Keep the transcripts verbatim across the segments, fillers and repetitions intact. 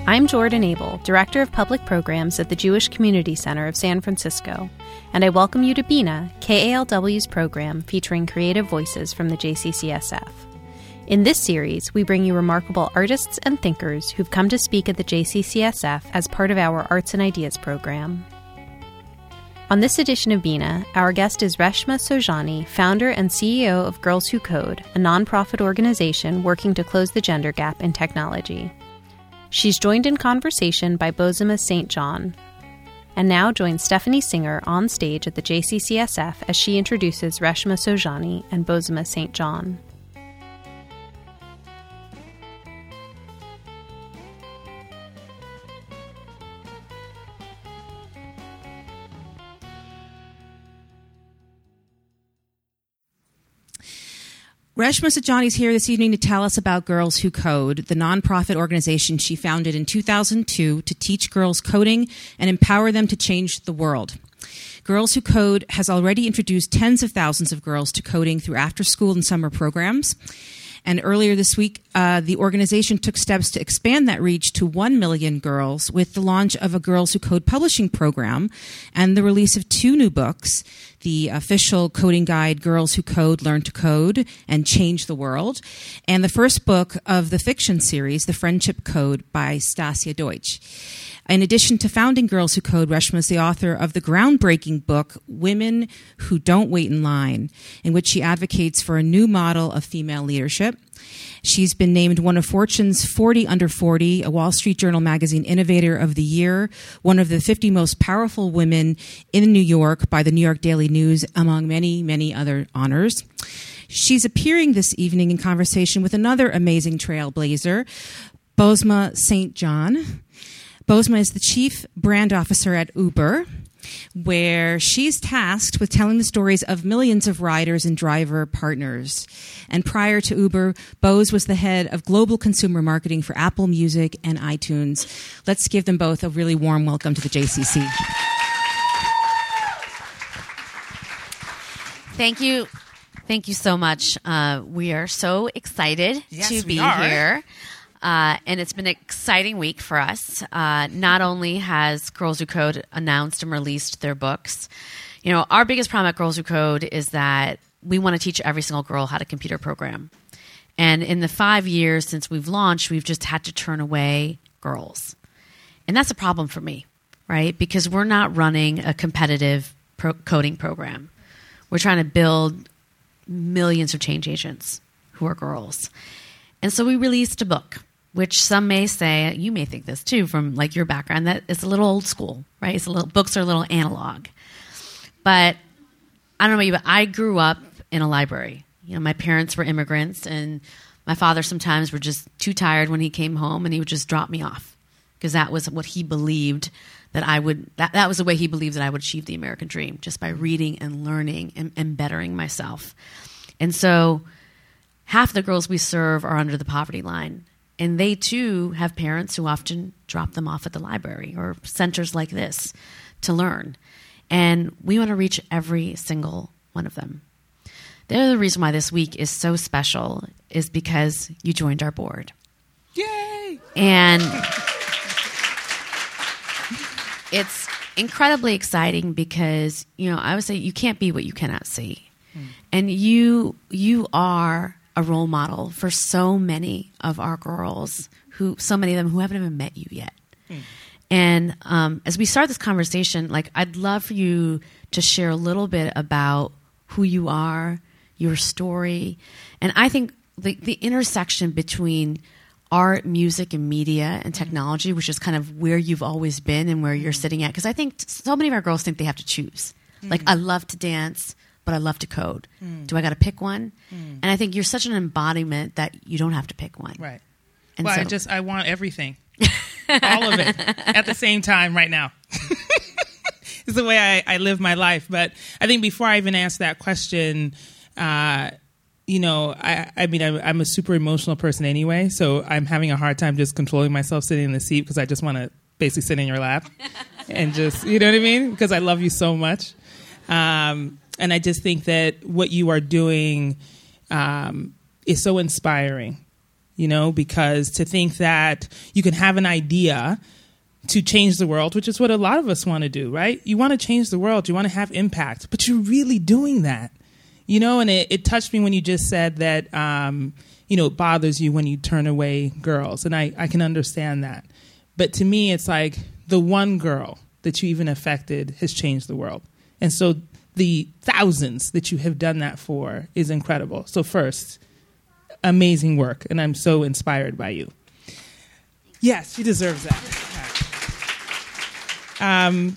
I'm Jordan Abel, Director of Public Programs at the Jewish Community Center of San Francisco, and I welcome you to Bina, K A L W's program featuring creative voices from the J C C S F. In this series, we bring you remarkable artists and thinkers who've come to speak at the J C C S F as part of our Arts and Ideas program. On this edition of Bina, our guest is Reshma Saujani, founder and C E O of Girls Who Code, a nonprofit organization working to close the gender gap in technology. She's joined in conversation by Bozoma Saint John, and now joins Stephanie Singer on stage at the J C C S F as she introduces Reshma Saujani and Bozoma Saint John. Reshma Saujani is here this evening to tell us about Girls Who Code, the nonprofit organization she founded in two thousand two to teach girls coding and empower them to change the world. Girls Who Code has already introduced tens of thousands of girls to coding through after-school and summer programs. And earlier this week, uh, the organization took steps to expand that reach to one million girls with the launch of a Girls Who Code publishing program and the release of two new books, the official coding guide, Girls Who Code, Learn to Code, and Change the World, and the first book of the fiction series, The Friendship Code by Stasia Deutsch. In addition to founding Girls Who Code, Reshma is the author of the groundbreaking book, Women Who Don't Wait in Line, in which she advocates for a new model of female leadership. She's been named one of Fortune's forty under forty, a Wall Street Journal magazine Innovator of the Year, one of the fifty most powerful women in New York by the New York Daily News, among many, many other honors. She's appearing this evening in conversation with another amazing trailblazer, Bozoma Saint John. Bozoma is the chief brand officer at Uber, where she's tasked with telling the stories of millions of riders and driver partners. And prior to Uber, Boz was the head of global consumer marketing for Apple Music and iTunes. Let's give them both a really warm welcome to the J C C. Thank you. Thank you so much. Uh, we are so excited yes, to be are. here. Uh, and it's been an exciting week for us. Uh, not only has Girls Who Code announced and released their books, you know, our biggest problem at Girls Who Code is that we want to teach every single girl how to computer program. And in the five years since we've launched, we've just had to turn away girls. And that's a problem for me, right? Because we're not running a competitive pro- coding program. We're trying to build millions of change agents who are girls. And so we released a book, which some may say, you may think this too from like your background, that it's a little old school, right? It's a little, books are a little analog. But I don't know about you, but I grew up in a library. You know, my parents were immigrants, and my father sometimes were just too tired when he came home, and he would just drop me off because that was what he believed that I would, that, that was the way he believed that I would achieve the American dream, just by reading and learning and, and bettering myself. And so half the girls we serve are under the poverty line. And they, too, have parents who often drop them off at the library or centers like this to learn. And we want to reach every single one of them. The other reason why this week is so special is because you joined our board. Yay! And it's incredibly exciting because, you know, I would say you can't be what you cannot see. Hmm. And you you are a role model for so many of our girls, who so many of them who haven't even met you yet. Mm. And um, as we start this conversation, like I'd love for you to share a little bit about who you are, your story, and I think the, the intersection between art, music, and media and technology, which is kind of where you've always been and where you're sitting at. Because I think so many of our girls think they have to choose. Mm. Like, I love to dance, but I love to code. Mm. Do I got to pick one? Mm. And I think you're such an embodiment that you don't have to pick one. Right. And well, so, I just, I want everything. All of it at the same time right now. It's the way I, I live my life. But I think before I even answer that question, uh, you know, I, I mean, I'm, I'm a super emotional person anyway, so I'm having a hard time just controlling myself sitting in the seat because I just want to basically sit in your lap and just, you know what I mean? Because I love you so much. Um, and I just think that what you are doing um, is so inspiring. you know, because to think that you can have an idea to change the world, which is what a lot of us want to do, right? You want to change the world, you want to have impact, but you're really doing that, you know, and it, it touched me when you just said that, um, you know, it bothers you when you turn away girls, and I, I can understand that. But to me, it's like the one girl that you even affected has changed the world. And so the thousands that you have done that for is incredible. So first, amazing work, and I'm so inspired by you. Yes, she deserves that. Um,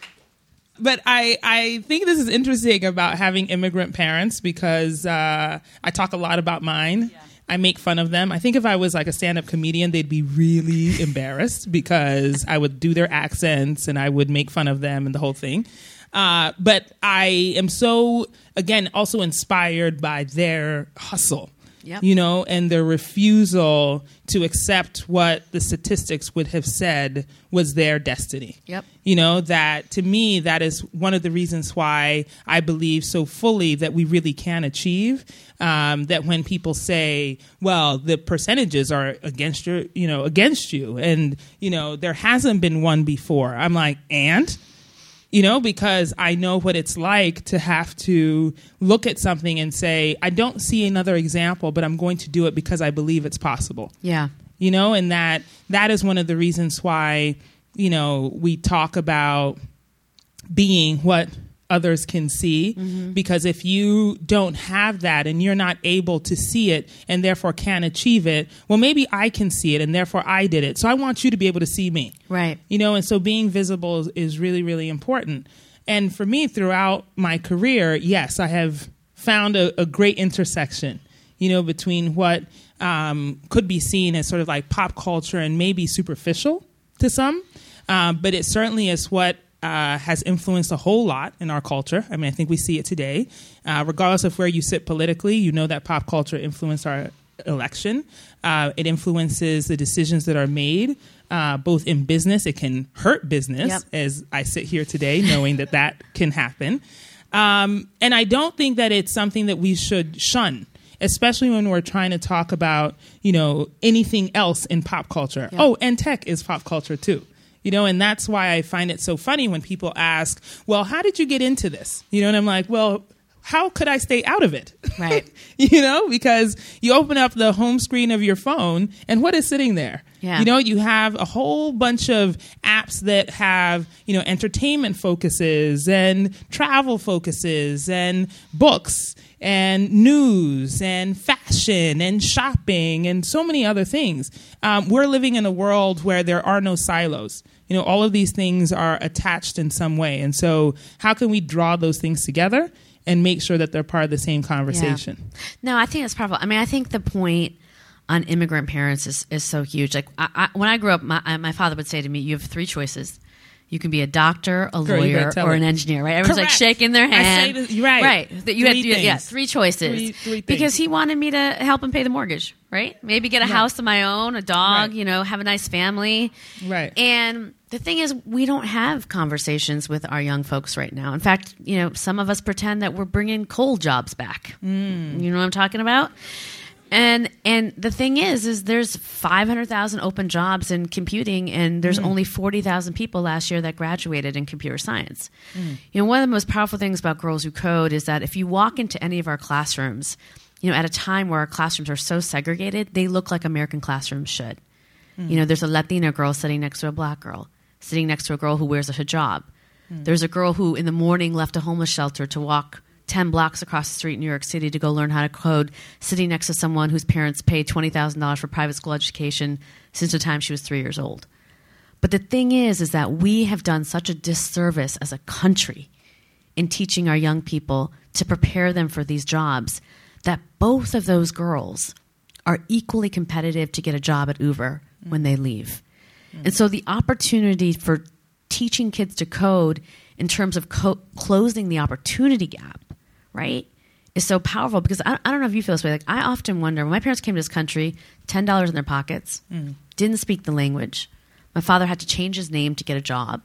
but I, I think this is interesting about having immigrant parents because uh, I talk a lot about mine. Yeah. I make fun of them. I think if I was like a stand-up comedian, they'd be really embarrassed because I would do their accents and I would make fun of them and the whole thing. Uh, but I am so, again, also inspired by their hustle. Yep. You know, and their refusal to accept what the statistics would have said was their destiny. Yep. You know, that to me, that is one of the reasons why I believe so fully that we really can achieve. Um, that when people say, well, the percentages are against your, you know, against you, and, you know, there hasn't been one before. I'm like, and? You know, because I know what it's like to have to look at something and say, I don't see another example, but I'm going to do it because I believe it's possible. Yeah. You know, and that that is one of the reasons why, you know, we talk about being what others can see, mm-hmm. because if you don't have that and you're not able to see it and therefore can achieve it, well, maybe I can see it and therefore I did it. So I want you to be able to see me. Right. You know, and so being visible is, is really, really important. And for me, throughout my career, yes, I have found a, a great intersection, you know, between what um, could be seen as sort of like pop culture and maybe superficial to some, uh, but it certainly is what Uh, has influenced a whole lot in our culture. I mean, I think we see it today. Uh, regardless of where you sit politically, you know that pop culture influenced our election. Uh, it influences the decisions that are made, uh, both in business. It can hurt business, yep. as I sit here today, knowing that that can happen. Um, and I don't think that it's something that we should shun, especially when we're trying to talk about, you know, anything else in pop culture. Yep. Oh, and tech is pop culture too. You know, and that's why I find it so funny when people ask, well, how did you get into this? You know, and I'm like, well, how could I stay out of it? Right. You know, because you open up the home screen of your phone and what is sitting there? Yeah. You know, you have a whole bunch of apps that have, you know, entertainment focuses and travel focuses and books and news and fashion and shopping and so many other things. Um, we're living in a world where there are no silos. You know, all of these things are attached in some way. And so how can we draw those things together and make sure that they're part of the same conversation? Yeah. No, I think it's powerful. I mean, I think the point on immigrant parents is, is so huge. Like I, I, when I grew up, my, my father would say to me, you have three choices. You can be a doctor, a Girl, lawyer, or an engineer, right? Everyone's Correct. like shaking their hand. I say this, right. Right. That you three had, yeah, three choices. Three, three because he wanted me to help him pay the mortgage, right? Maybe get a right. house of my own, a dog, right. you know, have a nice family. Right. And the thing is, we don't have conversations with our young folks right now. In fact, you know, some of us pretend that we're bringing coal jobs back. Mm. You know what I'm talking about? And and the thing is, is there's five hundred thousand open jobs in computing, and there's mm. only forty thousand people last year that graduated in computer science. Mm. You know, one of the most powerful things about Girls Who Code is that if you walk into any of our classrooms, you know, at a time where our classrooms are so segregated, they look like American classrooms should. Mm. You know, there's a Latina girl sitting next to a black girl, sitting next to a girl who wears a hijab. Mm. There's a girl who in the morning left a homeless shelter to walk ten blocks across the street in New York City to go learn how to code, sitting next to someone whose parents paid twenty thousand dollars for private school education since the time she was three years old. But the thing is, is that we have done such a disservice as a country in teaching our young people to prepare them for these jobs that both of those girls are equally competitive to get a job at Uber mm. when they leave. Mm. And so the opportunity for teaching kids to code in terms of co- closing the opportunity gap, right, is so powerful because I, I don't know if you feel this way. Like I often wonder, when my parents came to this country, ten dollars in their pockets, mm. didn't speak the language. My father had to change his name to get a job.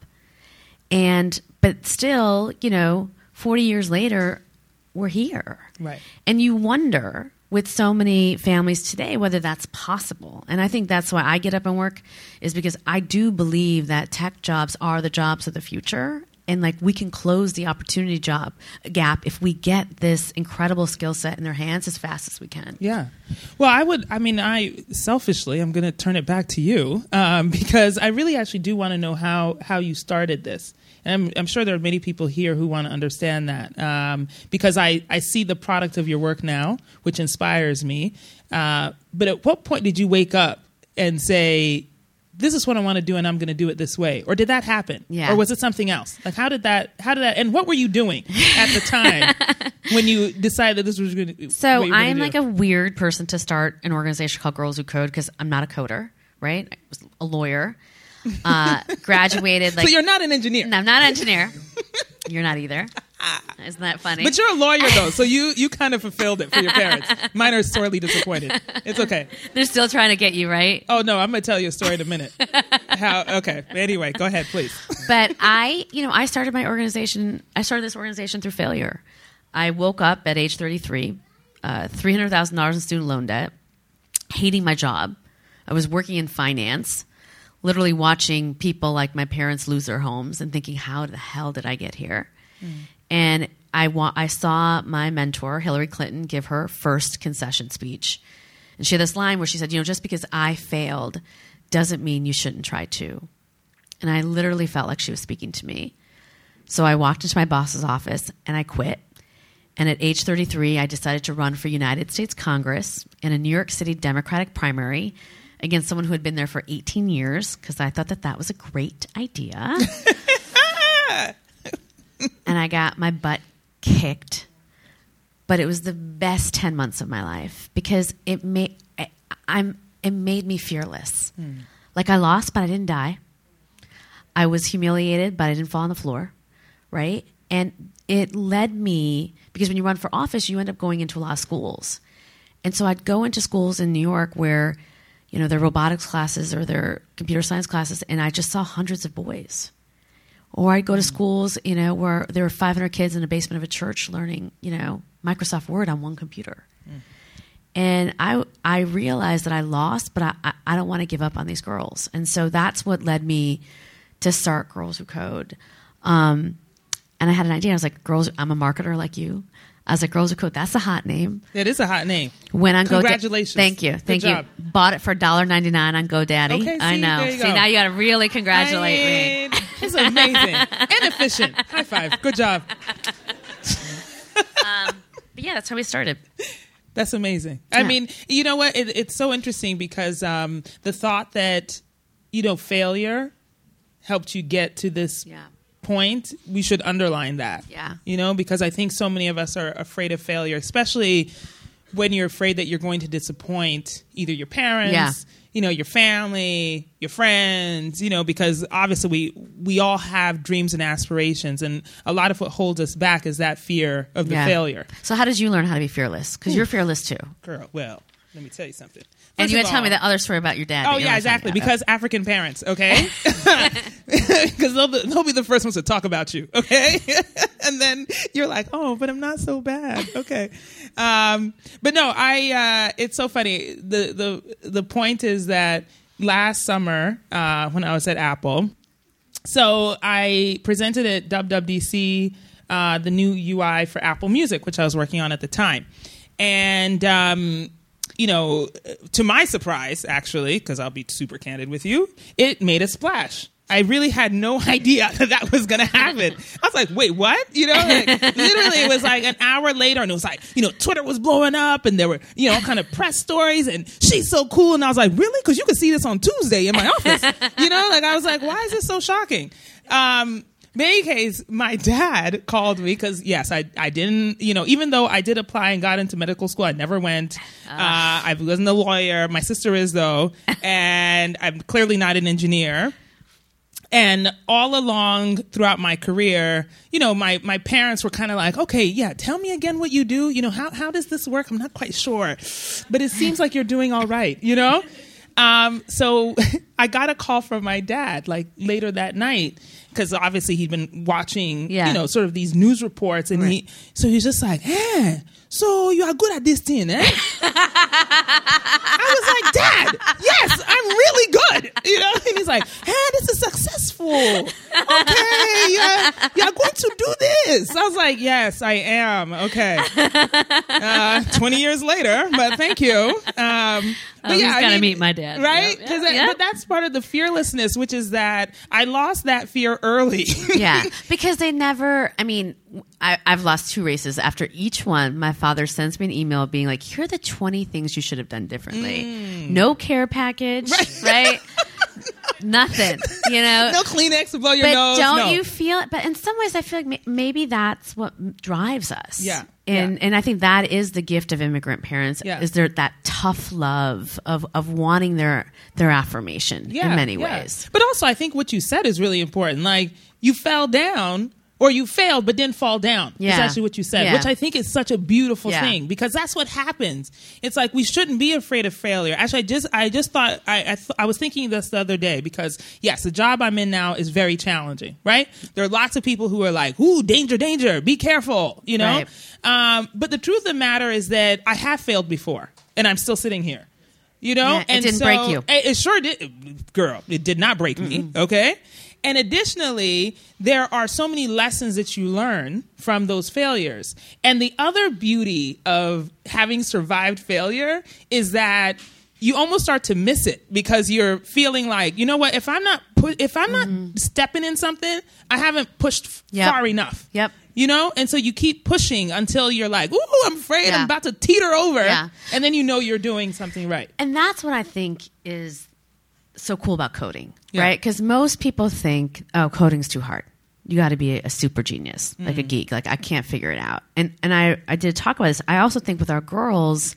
And, but still, you know, forty years later, we're here. Right. And you wonder, with so many families today, whether that's possible. And I think that's why I get up and work, is because I do believe that tech jobs are the jobs of the future. And like we can close the opportunity job gap if we get this incredible skill set in their hands as fast as we can. Yeah. Well, I would, I mean, I selfishly, I'm going to turn it back to you um, because I really actually do want to know how, how you started this. And I'm, I'm sure there are many people here who want to understand that um, because I, I see the product of your work now, which inspires me. Uh, but at what point did you wake up and say, this is what I want to do and I'm going to do it this way? Or did that happen? Yeah. Or was it something else? Like how did that, how did that, and what were you doing at the time when you decided this was going to So I am like a weird person to start an organization called Girls Who Code because I'm not a coder, right? I was a lawyer, uh, graduated. Like, so you're not an engineer. No, I'm not an engineer. You're not either. Isn't that funny? But you're a lawyer, though, so you, you kind of fulfilled it for your parents. Mine are sorely disappointed. It's okay. They're still trying to get you, right? Oh, no, I'm going to tell you a story in a minute. How? Okay. Anyway, go ahead, please. But I, you know, I started my organization, I started this organization through failure. I woke up at age thirty-three, uh, three hundred thousand dollars in student loan debt, hating my job. I was working in finance, literally watching people like my parents lose their homes and thinking, how the hell did I get here? Mm. And I wa- I saw my mentor, Hillary Clinton, give her first concession speech. And she had this line where she said, you know, just because I failed doesn't mean you shouldn't try too. And I literally felt like she was speaking to me. So I walked into my boss's office and I quit. And at age thirty-three, I decided to run for United States Congress in a New York City Democratic primary against someone who had been there for eighteen years because I thought that that was a great idea. And I got my butt kicked. But it was the best ten months of my life because it made I, I'm it made me fearless. Hmm. Like I lost, but I didn't die. I was humiliated, but I didn't fall on the floor, right? And it led me, because when you run for office, you end up going into a lot of schools. And so I'd go into schools in New York where, you know, their robotics classes or their computer science classes, and I just saw hundreds of boys. Or I'd go to schools, you know, where there were five hundred kids in the basement of a church learning, you know, Microsoft Word on one computer. Mm. And I I realized that I lost, but I, I, I don't want to give up on these girls. And so that's what led me to start Girls Who Code. Um, and I had an idea. I was like, girls, I'm a marketer like you. I was like, Girls Who Code, that's a hot name. It is a hot name. Went on Congratulations. Go Thank you. Good Thank job. you. Bought it for one dollar ninety-nine on GoDaddy. Okay, see, I know. there you see, go. now you got to really congratulate I mean, me. It's amazing. And efficient. High five. Good job. um, but yeah, that's how we started. That's amazing. Yeah. I mean, you know what? It, it's so interesting because um, the thought that, you know, failure helped you get to this yeah. point, we should underline that. Yeah. You know, because I think so many of us are afraid of failure, especially when you're afraid that you're going to disappoint either your parents, yeah. you know, your family, your friends, you know, because obviously we we all have dreams and aspirations, and a lot of what holds us back is that fear of the yeah. failure. So how did you learn how to be fearless? Because you're fearless too. Girl, well, let me tell you something. First and you of had to tell all- me that other story about your dad. Oh, that you yeah, were exactly. talking about. Because African parents, okay? Because they'll, be- they'll be the first ones to talk about you, okay? And then you're like, oh, but I'm not so bad. Okay. Um, but no, I. Uh, it's so funny. The, the, the point is that last summer, uh, when I was at Apple, so I presented at W W D C uh, the new U I for Apple Music, which I was working on at the time. And... Um, you know, to my surprise, actually, because I'll be super candid with you, it made a splash. I really had no idea that that was going to happen. I was like, wait, what? You know, like, literally it was like an hour later and it was like, you know, Twitter was blowing up and there were, you know, all kind of press stories and she's so cool. And I was like, really? Because you could see this on Tuesday in my office. You know, like I was like, why is this so shocking? Um, In any case, my dad called me because, yes, I, I didn't, you know, even though I did apply and got into medical school, I never went. Uh, I wasn't a lawyer. My sister is, though. And I'm clearly not an engineer. And all along throughout my career, you know, my, my parents were kind of like, okay, yeah, tell me again what you do. You know, how, how does this work? I'm not quite sure. But it seems like you're doing all right, you know? Um, so I got a call from my dad like later that night because obviously he'd been watching, Yeah. you know, sort of these news reports, and Right. he so he's just like, "Hey, so you are good at this thing, eh?" I was like, "Dad, yes, I'm really good," you know. And he's like, "Hey, this is successful. Okay, you're, you're going to do this." I was like, "Yes, I am." Okay. Uh, Twenty years later, but thank you. Um, Oh, but he's yeah, I gotta mean, meet my dad. right? Yep, 'Cause yep, I- yep. But that's part of the fearlessness, which is that I lost that fear early. Yeah, because they never, I mean, I, I've lost two races. After each one, my father sends me an email being like, here are the twenty things you should have done differently. Mm. No care package, right? Nothing, you know? No Kleenex to blow your but nose. don't no. you feel it? But in some ways, I feel like ma- maybe that's what drives us. Yeah, And yeah. and I think that is the gift of immigrant parents. Yeah. Is there that tough love of of wanting their their affirmation Yeah, in many yeah. ways. But also, I think what you said is really important. Like, you fell down, or you failed but didn't fall down. Yeah. Is actually what you said, Yeah. which I think is such a beautiful Yeah. thing, because that's what happens. It's like we shouldn't be afraid of failure. Actually, I just I just thought I I, th- I was thinking this the other day, because yes, the job I'm in now is very challenging. Right? There are lots of people who are like, "Ooh, danger, danger! Be careful!" You know. Right. Um, but the truth of the matter is that I have failed before, and I'm still sitting here. You know, Yeah, it and didn't so, break you. It, it sure did, girl. It did not break me. Okay. And additionally, there are so many lessons that you learn from those failures. And the other beauty of having survived failure is that you almost start to miss it, because you're feeling like, you know what, if I'm not pu- if I'm not stepping in something, I haven't pushed f- Yep. far enough. Yep. You know, and so you keep pushing until you're like, ooh, I'm afraid Yeah. I'm about to teeter over. Yeah. And then you know you're doing something right. And that's what I think is so cool about coding, Yeah. right? Because most people think, oh, coding's too hard. You got to be a super genius, like a geek. Like, I can't figure it out. And and I, I did talk about this. I also think with our girls,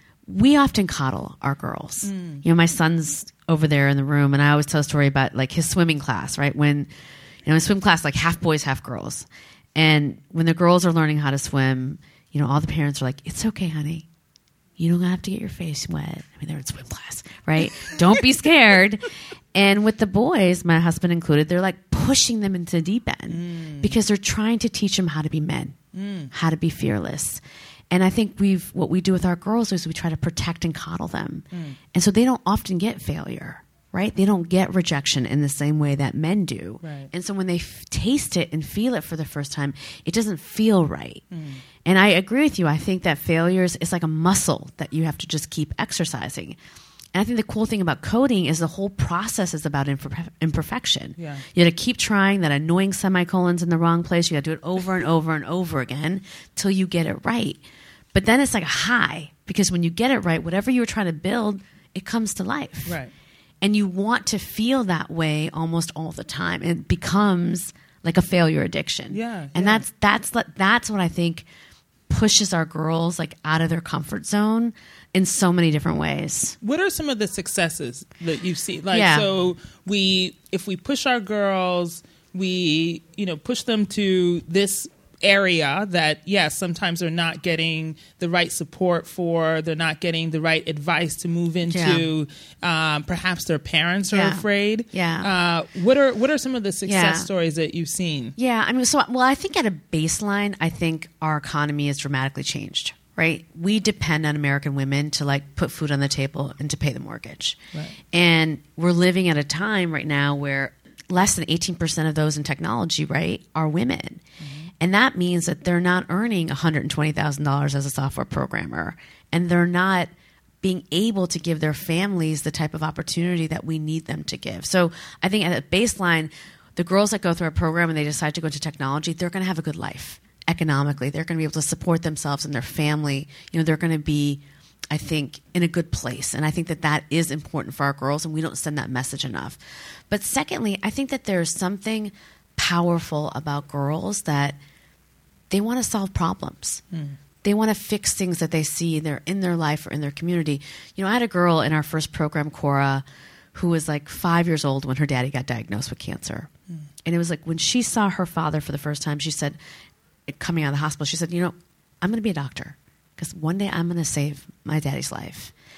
we often coddle our girls. You know, my son's over there in the room, and I always tell a story about like his swimming class, right? When, you know, in swim class, like half boys, half girls. And when the girls are learning how to swim, you know, all the parents are like, it's okay, honey. You don't have to get your face wet. I mean, they're in swim class, right? Don't be scared. And with the boys, my husband included, they're like pushing them into the deep end mm. because they're trying to teach them how to be men, mm. how to be fearless. And I think we've what we do with our girls is we try to protect and coddle them. Mm. And so they don't often get failure, right? They don't get rejection in the same way that men do. Right. And so when they f- taste it and feel it for the first time, it doesn't feel right. Mm. And I agree with you. I think that failures is like a muscle that you have to just keep exercising. And I think the cool thing about coding is the whole process is about imperfe- imperfection. Yeah. You got to keep trying that annoying semicolon's in the wrong place. You got to do it over and over and over again till you get it right. But then it's like a high, because when you get it right, whatever you were trying to build, it comes to life. Right. And you want to feel that way almost all the time. And it becomes like a failure addiction. Yeah, And yeah. that's that's what- that's what I think pushes our girls like out of their comfort zone in so many different ways. What are some of the successes that you see? Like, Yeah. so we, if we push our girls, we, you know, push them to this area that, yes, sometimes they're not getting the right support for, they're not getting the right advice to move into. Um, perhaps their parents are Yeah. afraid. Yeah. Uh, what are what are some of the success Yeah. stories that you've seen? Yeah, I mean, so well, I think at a baseline, I think our economy has dramatically changed. Right, we depend on American women to like put food on the table and to pay the mortgage, Right. and we're living at a time right now where less than eighteen percent of those in technology, right, are women, mm-hmm. and that means that they're not earning one hundred twenty thousand dollars as a software programmer, and they're not being able to give their families the type of opportunity that we need them to give. So I think at a baseline, the girls that go through our program and they decide to go into technology, they're going to have a good life economically. They're going to be able to support themselves and their family. You know, they're going to be, I think, in a good place. And I think that that is important for our girls, and we don't send that message enough. But secondly, I think that there's something powerful about girls that they want to solve problems. Mm. They want to fix things that they see their in their life or in their community. You know, I had a girl in our first program, Cora, who was like five years old when her daddy got diagnosed with cancer. Mm. And it was like when she saw her father for the first time, she said, coming out of the hospital, she said, you know, I'm going to be a doctor because one day I'm going to save my daddy's life.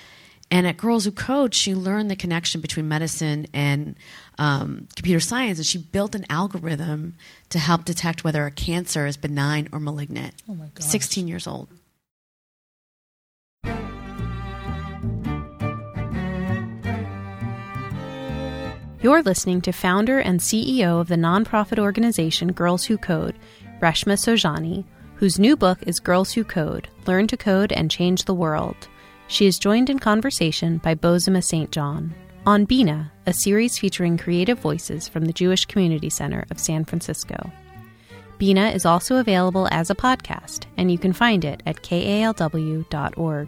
And at Girls Who Code, she learned the connection between medicine and um, computer science, and she built an algorithm to help detect whether a cancer is benign or malignant. Oh my gosh. sixteen years old. You're listening to founder and C E O of the nonprofit organization Girls Who Code, Reshma Saujani, whose new book is Girls Who Code, Learn to Code and Change the World. She is joined in conversation by Bozoma Saint John on Bina, a series featuring creative voices from the Jewish Community Center of San Francisco. Bina is also available as a podcast, and you can find it at K A L W dot org.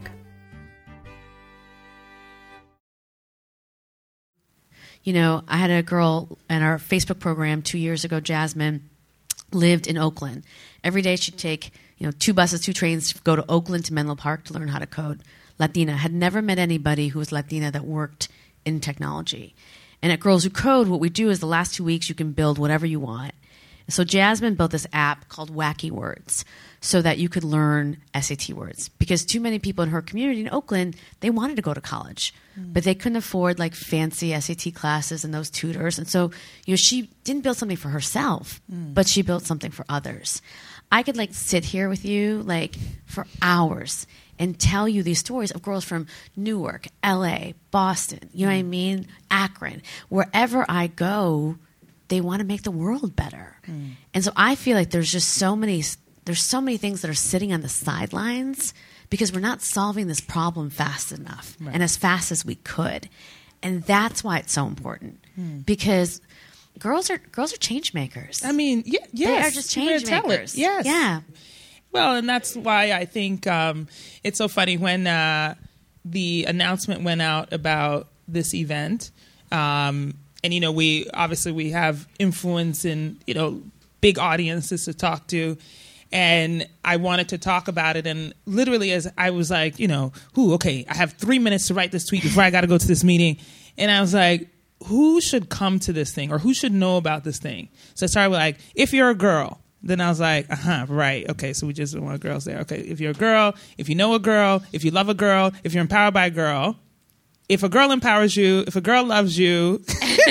You know, I had a girl in our Facebook program two years ago, Jasmine, lived in Oakland. Every day she'd take, you know, two buses, two trains, go to Oakland to Menlo Park to learn how to code. Latina. Had never met anybody who was Latina that worked in technology. And at Girls Who Code, what we do is the last two weeks you can build whatever you want. So Jasmine built this app called Wacky Words so that you could learn S A T words. Because too many people in her community in Oakland, they wanted to go to college, mm. but they couldn't afford like fancy S A T classes and those tutors. And so, you know, she didn't build something for herself, mm. but she built something for others. I could like sit here with you like for hours and tell you these stories of girls from Newark, L A, Boston, you know what I mean? Akron. Wherever I go, they want to make the world better. Mm. And so I feel like there's just so many, there's so many things that are sitting on the sidelines because we're not solving this problem fast enough right. and as fast as we could. And that's why it's so important mm. because girls are girls are change makers. I mean, yeah, yes. They are just change makers. Yes. Yeah. Well, and that's why I think um, it's so funny when uh, the announcement went out about this event. Um, and, you know, we obviously we have influence in, you know, big audiences to talk to. And I wanted to talk about it. And literally as I was like, you know, who, okay, I have three minutes to write this tweet before I got to go to this meeting. And I was like, who should come to this thing or who should know about this thing? So I started with like, if you're a girl. Then I was like, uh-huh, right. Okay, so we just want girls there. Okay, if you're a girl, if you know a girl, if you love a girl, if you're empowered by a girl, if a girl empowers you, if a girl loves you,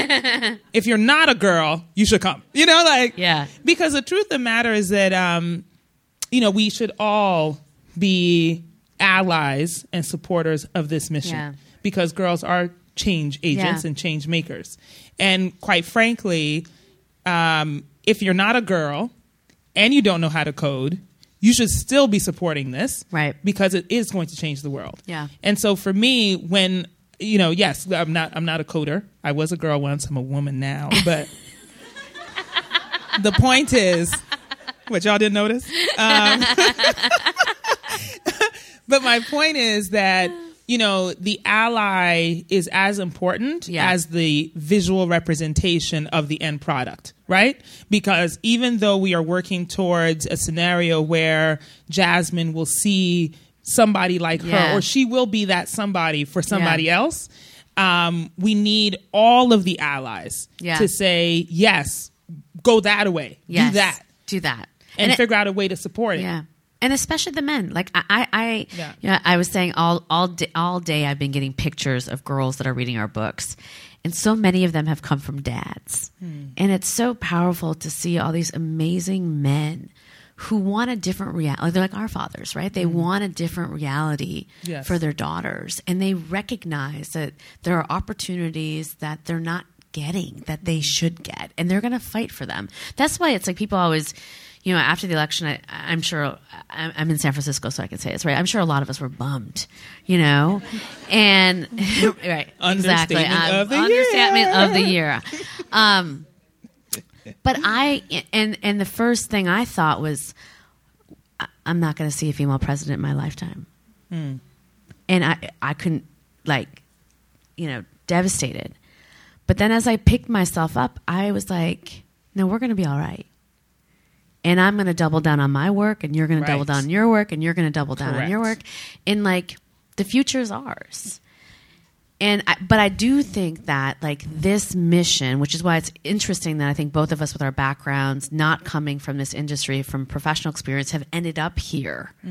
if you're not a girl, you should come. You know, like, yeah. Because the truth of the matter is that, um, you know, we should all be allies and supporters of this mission yeah. because girls are change agents yeah. and change makers. And quite frankly, um, if you're not a girl, and you don't know how to code, you should still be supporting this. Right. Because it is going to change the world. Yeah. And so for me, when, you know, yes, I'm not I'm not a coder. I was a girl once. I'm a woman now. But the point is, what, y'all didn't notice? Um, but my point is that, you know, the ally is as important yeah. as the visual representation of the end product, right? Because even though we are working towards a scenario where Jasmine will see somebody like yeah. her, or she will be that somebody for somebody yeah. else, um, we need all of the allies yeah. to say, yes, go that way, yes. do that. Do that. And, and figure it, out a way to support it. Yeah. And especially the men. Like I, I, I yeah. you know, I was saying all all day, all day I've been getting pictures of girls that are reading our books, and so many of them have come from dads. Hmm. And it's so powerful to see all these amazing men who want a different reality. They're like our fathers, right? They hmm. want a different reality yes. for their daughters, and they recognize that there are opportunities that they're not getting that they should get, and they're going to fight for them. That's why it's like people always. You know, after the election, I, I'm sure I'm in San Francisco, so I can say this, right? I'm sure a lot of us were bummed, you know, and right, exactly, understatement um, of the understatement year. of the year. Um, but I, and and the first thing I thought was, I'm not going to see a female president in my lifetime, hmm. and I I couldn't like, you know, devastated. But then as I picked myself up, I was like, no, we're going to be all right. And I'm going to double down on my work, and you're going right. to double down on your work, and you're going to double down Correct. on your work. And, like, the future is ours. And I, but I do think that, like, this mission, which is why it's interesting that I think both of us with our backgrounds, not coming from this industry, from professional experience, have ended up here. Mm.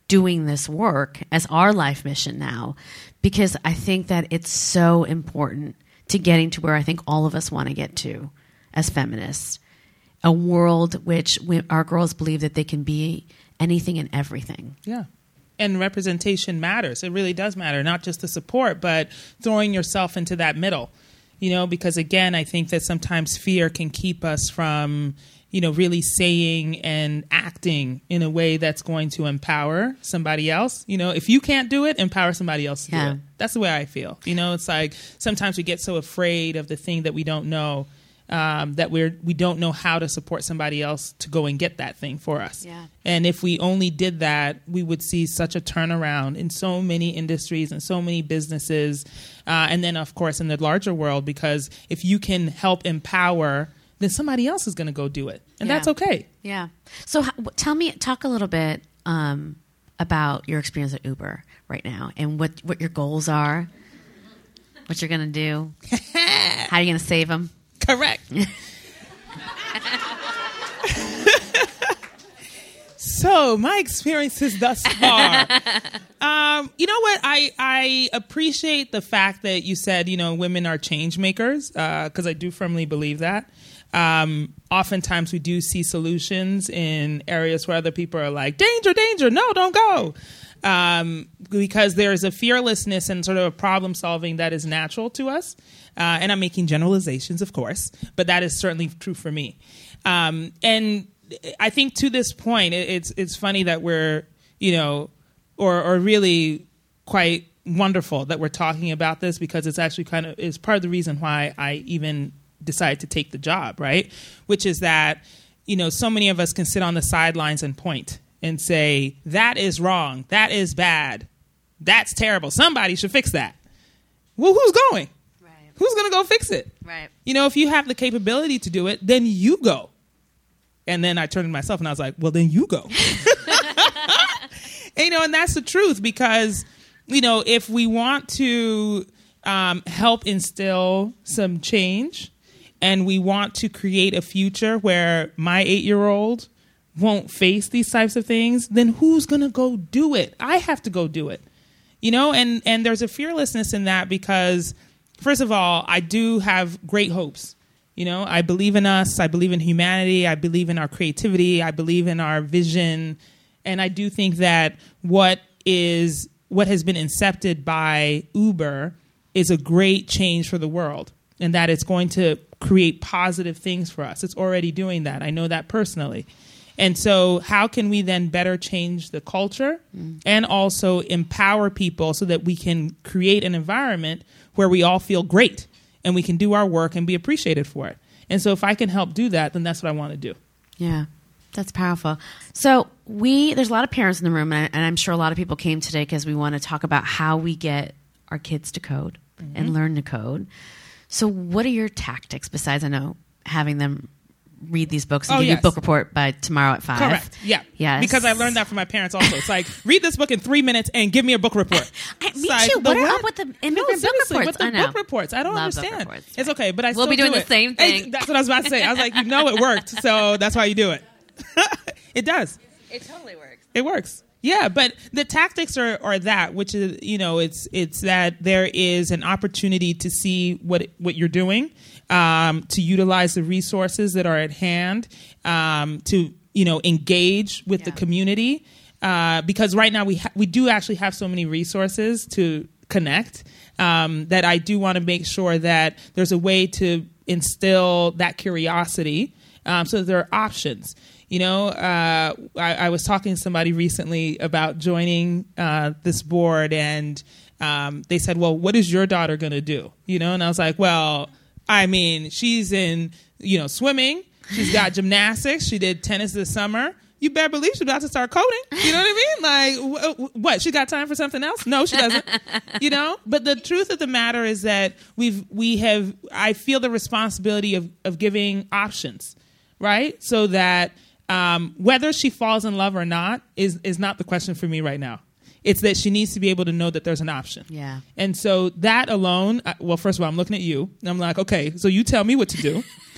doing this work as our life mission now, because I think that it's so important to getting to where I think all of us want to get to as feminists. A world which we, our girls believe that they can be anything and everything. Yeah. And representation matters. It really does matter, not just the support, but throwing yourself into that middle. You know, because again, I think that sometimes fear can keep us from, you know, really saying and acting in a way that's going to empower somebody else. You know, if you can't do it, empower somebody else to yeah. do it. That's the way I feel. You know, it's like sometimes we get so afraid of the thing that we don't know, um, that we're we don't know how to support somebody else to go and get that thing for us. Yeah. And if we only did that, we would see such a turnaround in so many industries and so many businesses. Uh, and then, of course, in the larger world, because if you can help empower, then somebody else is going to go do it. And yeah. that's okay. Yeah. So h- tell me, talk a little bit um, about your experience at Uber right now and what, what your goals are, what you're going to do, how you're going to save them. Correct. So my experiences thus far, um, you know what? I, I appreciate the fact that you said, you know, women are change makers, because uh, I do firmly believe that. Um, oftentimes we do see solutions in areas where other people are like, danger, danger, no, don't go. Um, because there is a fearlessness and sort of a problem solving that is natural to us. Uh, and I'm making generalizations, of course, but that is certainly true for me. Um, and I think to this point, it, it's it's funny that we're, you know, or or really quite wonderful that we're talking about this, because it's actually kind of is part of the reason why I even decided to take the job, right? Which is that, you know, so many of us can sit on the sidelines and point and say, that is wrong, that is bad, that's terrible, somebody should fix that. Well, who's going? Right. Who's going to go fix it? Right. You know, if you have the capability to do it, then you go. And then I turned to myself and I was like, well, then you go. And, you know, and that's the truth, because, you know, if we want to um, help instill some change and we want to create a future where my eight-year-old won't face these types of things, then who's going to go do it? I have to go do it. You know, and, and there's a fearlessness in that because, first of all, I do have great hopes. You know, I believe in us. I believe in humanity. I believe in our creativity. I believe in our vision. And I do think that what is what has been incepted by Uber is a great change for the world, and that it's going to create positive things for us. It's already doing that. I know that personally. And so how can we then better change the culture mm. and also empower people so that we can create an environment where we all feel great and we can do our work and be appreciated for it. And so if I can help do that, then that's what I want to do. Yeah, that's powerful. So we, there's a lot of parents in the room, and, I, and I'm sure a lot of people came today because we want to talk about how we get our kids to code mm-hmm. and learn to code. So what are your tactics besides, I know, having them read these books and oh, give yes. you a book report by tomorrow at five? Correct. Yeah. Yes. Because I learned that from my parents also. It's like, read this book in three minutes and give me a book report. I, me like, too. What are what? up with the immigrant no, book reports? With the I know. book reports. I don't Love understand. Reports, it's right. okay, but I we'll still be doing do the it. same thing. And that's what I was about to say. I was like, you know it worked, so that's why you do it. It does. It totally works. It works. Yeah, but the tactics are, are that, which is, you know, it's it's that there is an opportunity to see what what you're doing, um, to utilize the resources that are at hand, um, to, you know, engage with yeah. the community, uh, because right now we ha- we do actually have so many resources to connect, um, that I do want to make sure that there's a way to instill that curiosity, um, so that there are options. You know, uh, I, I was talking to somebody recently about joining uh, this board, and um, they said, well, what is your daughter going to do? You know, and I was like, well, I mean, she's in, you know, swimming. She's got gymnastics. She did tennis this summer. You better believe she's about to start coding. You know what I mean? Like, wh- what? She got time for something else? No, she doesn't. You know? But the truth of the matter is that we've, we have, I feel the responsibility of, of giving options, right? So that Um, whether she falls in love or not is, is not the question for me right now. It's that she needs to be able to know that there's an option. Yeah. And so that alone, uh, well, first of all, I'm looking at you. And I'm like, okay, so you tell me what to do.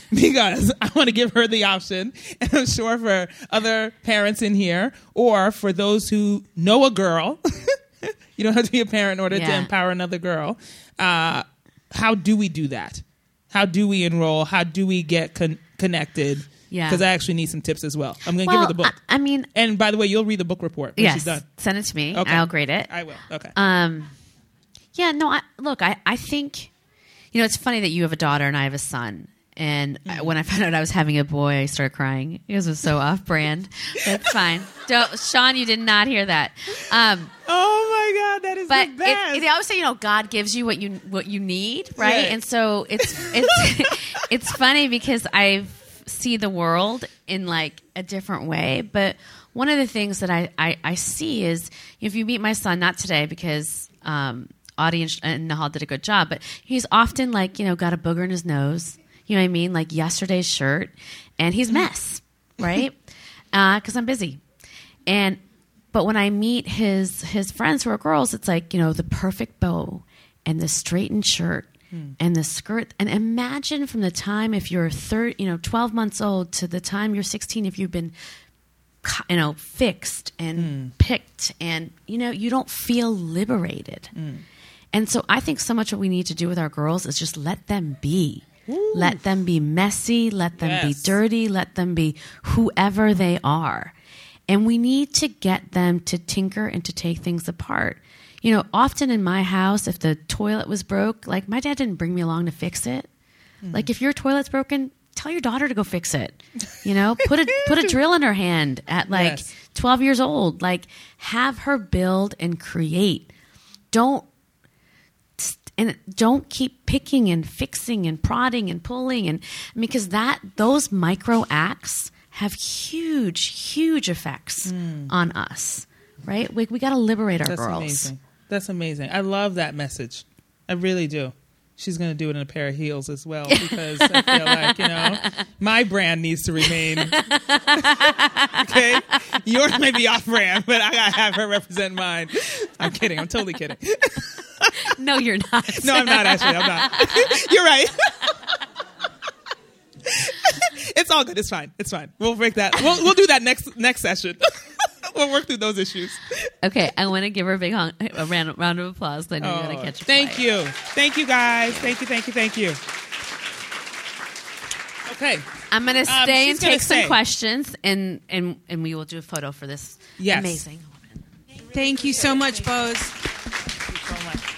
because I want to give her the option, and I'm sure for other parents in here, or for those who know a girl, you don't have to be a parent in order yeah. to empower another girl. Uh, how do we do that? How do we enroll? How do we get con- connected? Yeah. Because I actually need some tips as well. I'm going to well, give her the book. I, I mean... And by the way, you'll read the book report when yes, she's done. Send it to me. Okay. I'll grade it. I will. Okay. Um, yeah, no, I, look, I, I think... You know, it's funny that you have a daughter and I have a son. And mm-hmm. when I found out I was having a boy, I started crying. It was so off-brand. That's fine. Don't, Sean, you did not hear that. Um, oh, my God. That is but the best. It, it, I always say, you know, God gives you what you what you need, right? Yeah. And so it's it's it's funny because I see the world in, like, a different way. But one of the things that I, I, I see is if you meet my son, not today because um, audience and Nahal did a good job, but he's often, like, you know, got a booger in his nose. You know what I mean? Like yesterday's shirt. And he's a mess, right? Because uh, I'm busy. And but when I meet his his friends who are girls, it's like, you know, the perfect bow and the straightened shirt hmm. and the skirt. And imagine from the time if you're third, you know, twelve months old to the time you're sixteen, if you've been, you know, fixed and hmm. picked and, you know, you don't feel liberated. Hmm. And so I think so much what we need to do with our girls is just let them be. Ooh. Let them be messy. Let them yes. be dirty. Let them be whoever they are. And we need to get them to tinker and to take things apart. You know, often in my house, if the toilet was broke, like my dad didn't bring me along to fix it. Mm. Like if your toilet's broken, tell your daughter to go fix it. You know, put a put a drill in her hand at like yes. twelve years old. Like have her build and create. Don't And don't keep picking and fixing and prodding and pulling, and because that those micro acts have huge, huge effects mm. on us, right? We we got to liberate our That's girls. Amazing. That's amazing. I love that message. I really do. She's going to do it in a pair of heels as well because I feel like, you know, my brand needs to remain. Okay? Yours may be off brand, but I got to have her represent mine. I'm kidding. I'm totally kidding. No, you're not. No, I'm not, actually. I'm not. You're right. It's all good. It's fine. It's fine. We'll break that. We'll, we'll do that next next session. We'll work through those issues. Okay, I want to give her a big hon- a round, round of applause. I know oh, you're going to catch a Thank flight. you. Thank you, guys. Thank you, thank you, thank you. Okay. I'm going to stay um, and take some stay. questions, and, and, and we will do a photo for this yes. amazing woman. Thank you so much, Bose. Thank you so much.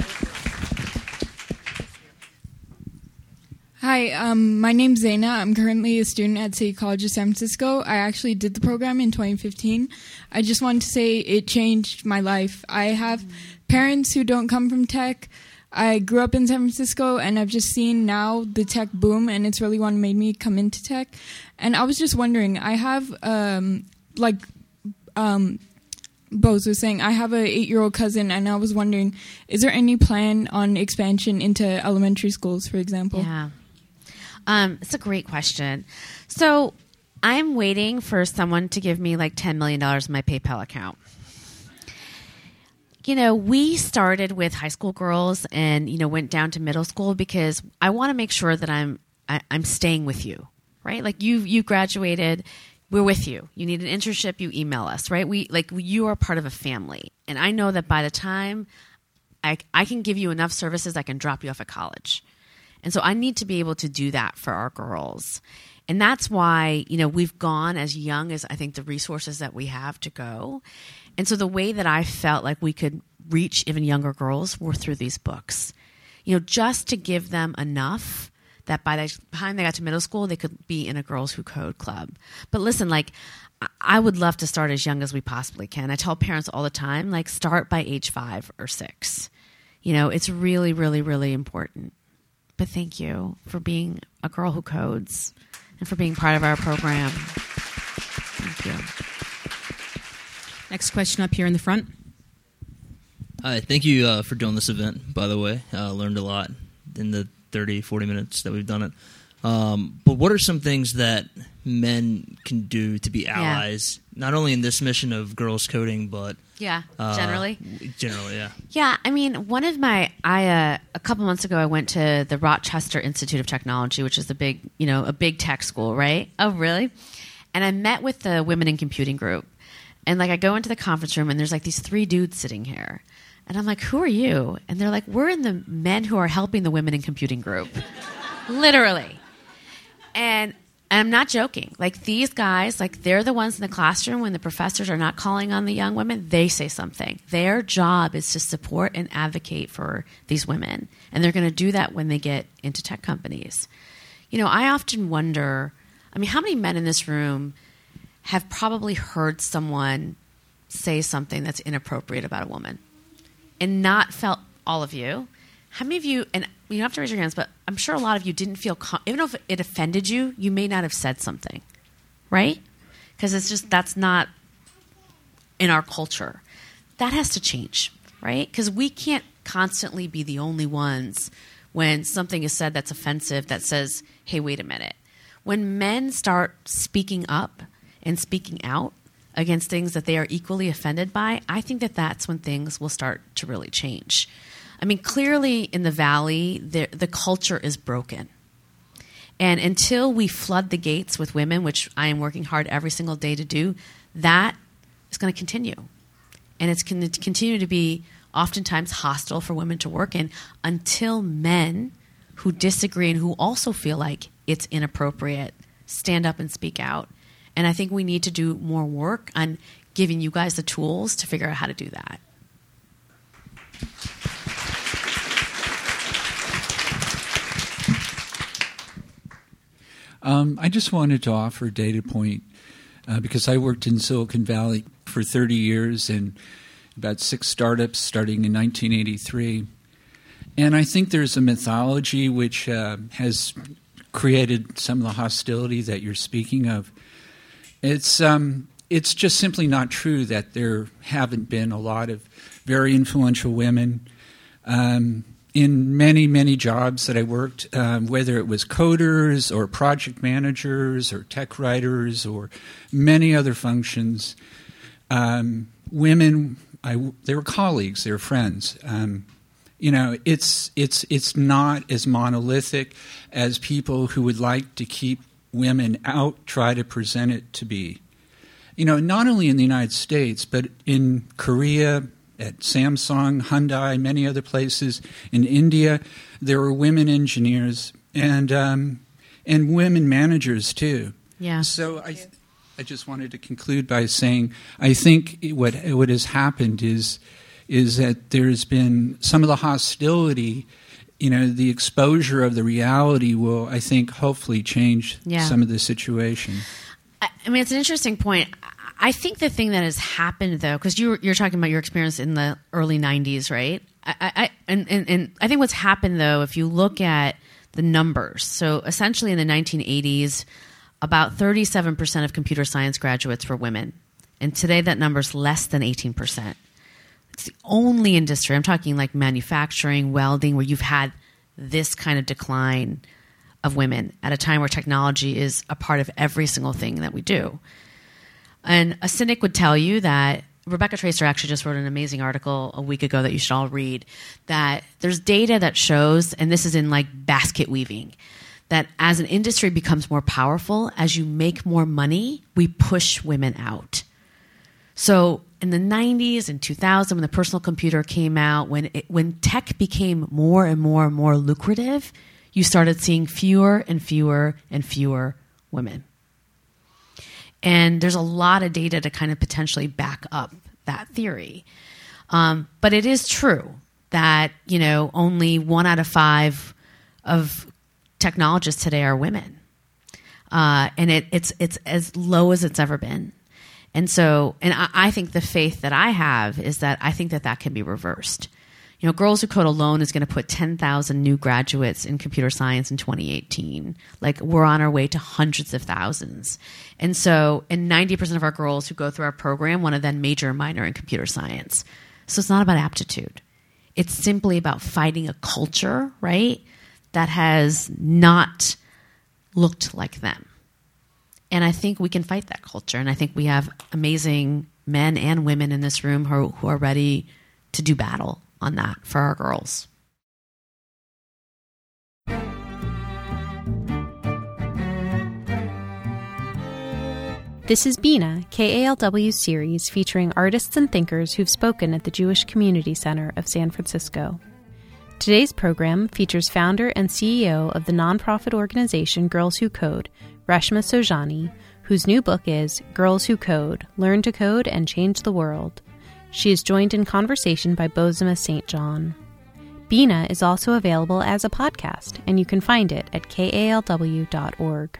Hi, um, my name's Zaina. I'm currently a student at City College of San Francisco. I actually did the program in twenty fifteen. I just wanted to say it changed my life. I have parents who don't come from tech. I grew up in San Francisco, and I've just seen now the tech boom, and it's really what made me come into tech. And I was just wondering, I have, um, like um, Bose was saying, I have an eight-year-old cousin, and I was wondering, is there any plan on expansion into elementary schools, for example? Yeah. Um, it's a great question. So I'm waiting for someone to give me like ten million dollars in my PayPal account. You know, we started with high school girls and, you know, went down to middle school because I want to make sure that I'm I, I'm staying with you, right? Like you you graduated, we're with you. You need an internship, you email us, right? We like you are part of a family. And I know that by the time I I can give you enough services, I can drop you off at college. And so I need to be able to do that for our girls. And that's why, you know, we've gone as young as I think the resources that we have to go. And so the way that I felt like we could reach even younger girls were through these books. You know, just to give them enough that by the time they got to middle school, they could be in a Girls Who Code club. But listen, like, I would love to start as young as we possibly can. I tell parents all the time, like, start by age five or six. You know, it's really, really, really important. But thank you for being a girl who codes and for being part of our program. Thank you. Next question up here in the front. Hi, thank you uh, for doing this event, by the way. I uh, learned a lot in the thirty, forty minutes that we've done it. Um, but what are some things that men can do to be allies, yeah. not only in this mission of girls coding, but Yeah, Uh, generally. Generally, yeah. Yeah, I mean, one of my, I uh, a couple months ago, I went to the Rochester Institute of Technology, which is a big, you know, a big tech school, right? Oh, really? And I met with the Women in Computing group, and like I go into the conference room, and there's like these three dudes sitting here, and I'm like, "Who are you?" And they're like, "We're in the men who are helping the Women in Computing group," literally. And I'm not joking. Like these guys, like they're the ones in the classroom when the professors are not calling on the young women, they say something. Their job is to support and advocate for these women. And they're going to do that when they get into tech companies. You know, I often wonder, I mean, how many men in this room have probably heard someone say something that's inappropriate about a woman and not felt, all of you, how many of you, and you don't have to raise your hands, but I'm sure a lot of you didn't feel, com- even if it offended you, you may not have said something, right? Because it's just, that's not in our culture. That has to change, right? Because we can't constantly be the only ones when something is said that's offensive that says, hey, wait a minute. When men start speaking up and speaking out against things that they are equally offended by, I think that that's when things will start to really change. I mean, clearly in the Valley, the, the culture is broken. And until we flood the gates with women, which I am working hard every single day to do, that is going to continue. And it's going to continue to be oftentimes hostile for women to work in until men who disagree and who also feel like it's inappropriate stand up and speak out. And I think we need to do more work on giving you guys the tools to figure out how to do that. Um, I just wanted to offer a data point uh, because I worked in Silicon Valley for thirty years and about six startups starting in nineteen eighty-three. And I think there's a mythology which uh, has created some of the hostility that you're speaking of. It's um, it's just simply not true that there haven't been a lot of very influential women. Um, in many, many jobs that I worked, um, whether it was coders or project managers or tech writers or many other functions, um, women, I, they were colleagues, they were friends. Um, you know, it's it's it's not as monolithic as people who would like to keep women out try to present it to be. You know, not only in the United States, but in Korea, at Samsung, Hyundai, many other places, in India, there were women engineers and um, and women managers too. Yeah. So I, I just wanted to conclude by saying I think what what has happened is is that there's been some of the hostility. You know, the exposure of the reality will, I think, hopefully change yeah. some of the situation. I, I mean, it's an interesting point. I think the thing that has happened, though, because you, you're talking about your experience in the early nineties, right? I, I, and, and, and I think what's happened, though, if you look at the numbers, so essentially in the nineteen eighties, about thirty-seven percent of computer science graduates were women. And today that number's less than eighteen percent. It's the only industry, I'm talking like manufacturing, welding, where you've had this kind of decline of women at a time where technology is a part of every single thing that we do. And a cynic would tell you that Rebecca Tracer actually just wrote an amazing article a week ago that you should all read, that there's data that shows, and this is in like basket weaving, that as an industry becomes more powerful, as you make more money, we push women out. So in the nineties and two thousand, when the personal computer came out, when it, when tech became more and more and more lucrative, you started seeing fewer and fewer and fewer women. And there's a lot of data to kind of potentially back up that theory. Um, but it is true that, you know, only one out of five of technologists today are women. Uh, and it, it's it's as low as it's ever been. And so, and I, I think the faith that I have is that I think that that can be reversed. You know, Girls Who Code alone is going to put ten thousand new graduates in computer science in twenty eighteen. Like, we're on our way to hundreds of thousands. And so, and ninety percent of our girls who go through our program want to then major or minor in computer science. So it's not about aptitude. It's simply about fighting a culture, right, that has not looked like them. And I think we can fight that culture. And I think we have amazing men and women in this room who are, who are ready to do battle on that for our girls. This is Bina, K A L W's series featuring artists and thinkers who've spoken at the Jewish Community Center of San Francisco. Today's program features founder and C E O of the nonprofit organization Girls Who Code, Reshma Saujani, whose new book is Girls Who Code, Learn to Code and Change the World. She is joined in conversation by Bozoma Saint John. Bina is also available as a podcast, and you can find it at K A L W dot org.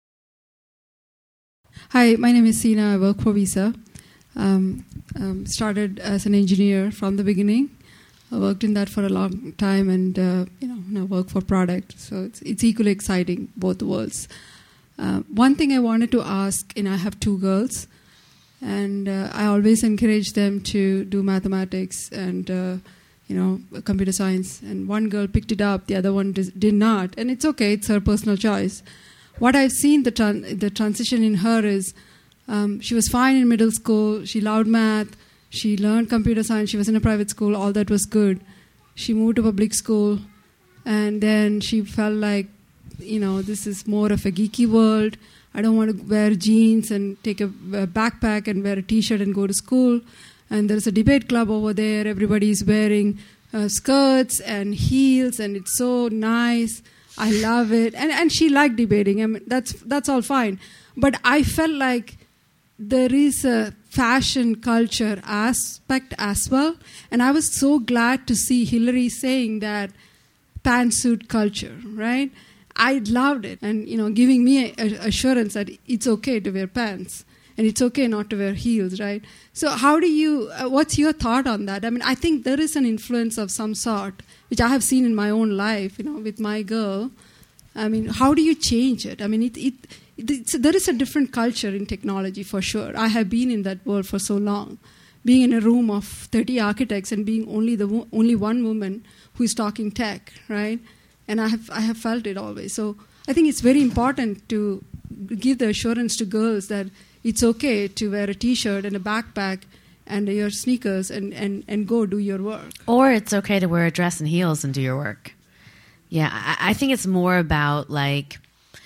Hi, my name is Sina. I work for Visa. Um, um, started as an engineer from the beginning. I worked in that for a long time, and uh, you know, now work for product. So it's it's equally exciting, both worlds. Uh, one thing I wanted to ask, and I have two girls, and uh, I always encourage them to do mathematics and uh, you know computer science. And one girl picked it up, the other one did not, and it's okay. It's her personal choice. What I've seen the tran- the transition in her is um, she was fine in middle school. She loved math. She learned computer science. She was in a private school. All that was good. She moved to public school, and then she felt like, you know, this is more of a geeky world. I don't want to wear jeans and take a, a backpack and wear a T-shirt and go to school. And there's a debate club over there. Everybody's wearing uh, skirts and heels, and it's so nice. I love it. And and she liked debating. I mean, that's that's all fine. But I felt like there is a fashion culture aspect as well. And I was so glad to see Hillary saying that pantsuit culture, right? I loved it. And, you know, giving me a, a assurance that it's okay to wear pants. And it's okay not to wear heels, right? So how do you, uh, what's your thought on that? I mean, I think there is an influence of some sort, which I have seen in my own life, you know, with my girl. I mean, how do you change it? I mean, it, it, it's, there is a different culture in technology for sure. I have been in that world for so long. Being in a room of thirty architects and being only the wo- only one woman who is talking tech, right? And I have I have felt it always. So I think it's very important to give the assurance to girls that it's okay to wear a T-shirt and a backpack and your sneakers and, and, and go do your work. Or it's okay to wear a dress and heels and do your work. Yeah, I, I think it's more about like,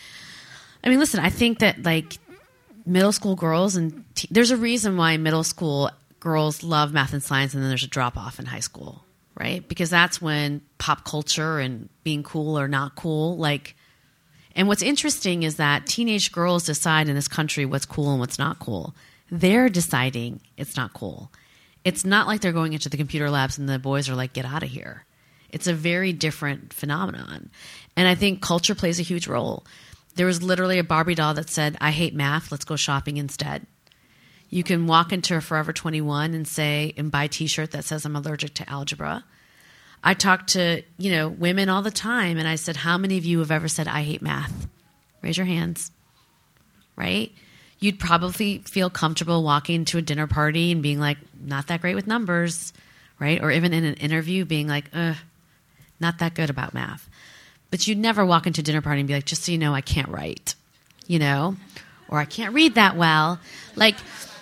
I mean, listen, I think that like middle school girls and te- there's a reason why middle school girls love math and science and then there's a drop off in high school, right? Because that's when pop culture and being cool or not cool, like, and what's interesting is that teenage girls decide in this country what's cool and what's not cool. They're deciding it's not cool. It's not like they're going into the computer labs and the boys are like, get out of here. It's a very different phenomenon. And I think culture plays a huge role. There was literally a Barbie doll that said, I hate math, let's go shopping instead. You can walk into Forever twenty-one and say, and buy a T-shirt that says I'm allergic to algebra. I talk to, you know, women all the time, and I said, how many of you have ever said, I hate math? Raise your hands, right? You'd probably feel comfortable walking into a dinner party and being like, not that great with numbers, right? Or even in an interview being like, ugh, not that good about math. But you'd never walk into a dinner party and be like, just so you know, I can't write, you know? Or I can't read that well. Like,